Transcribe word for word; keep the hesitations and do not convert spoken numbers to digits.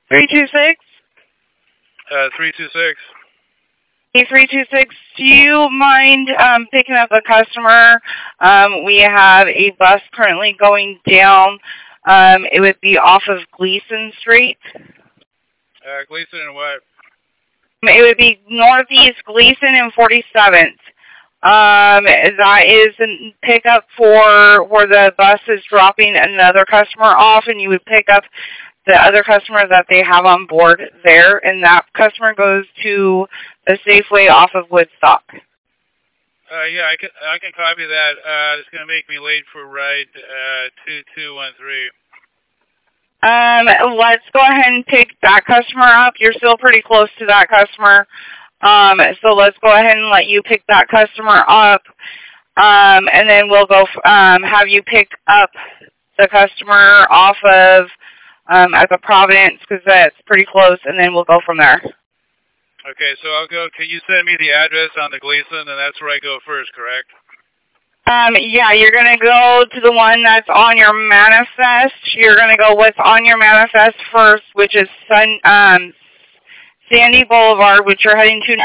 three two six? Uh, three two six. Hey, three two six, do you mind um, picking up a customer? Um, we have a bus currently going down. Um, it would be off of Gleason Street. Uh, Gleason and what? It would be Northeast Gleason and forty-seventh. Um, that is a pickup for where the bus is dropping another customer off, and you would pick up the other customer that they have on board there, and that customer goes to the Safeway off of Woodstock. Uh, yeah, I can I can copy that. Uh, it's gonna make me late for ride uh two two one three. Um, let's go ahead and pick that customer up. You're still pretty close to that customer. Um, so let's go ahead and let you pick that customer up. Um, and then we'll go, um, have you pick up the customer off of, um, at the Providence, because that's pretty close, and then we'll go from there. Okay, so I'll go, can you send me the address on the Gleason, and that's where I go first, correct? Um, yeah, you're going to go to the one that's on your manifest. You're going to go what's on your manifest first, which is Sun, um, Sandy Boulevard, which you're heading to